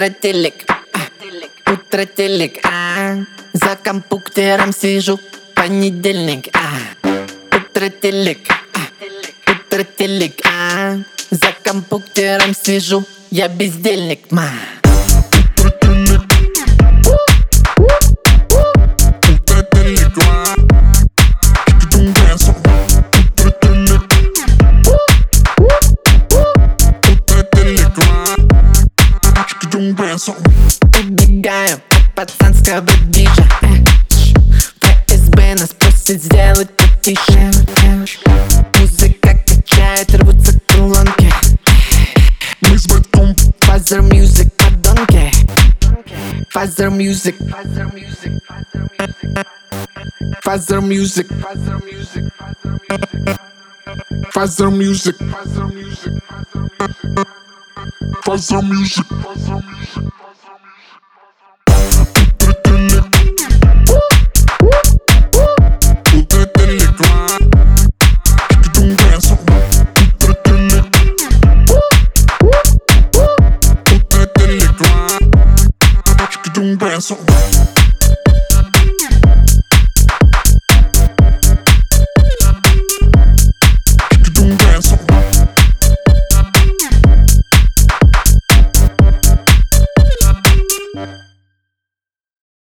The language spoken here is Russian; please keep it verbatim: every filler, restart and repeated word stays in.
Утро телек, а, утро телек, а, за компьютером сижу, понедельник, а, утро телек, а, утро телек, а, за компьютером сижу, я бездельник, ма. Убегаю от пацанского движа. ФСБ нас просит сделать потише. Музыка качает, рвутся колонки. Мы с бэтком Father Music, подонки. Father Music, Father Music, Father Music, Father Music, Father Music. Dance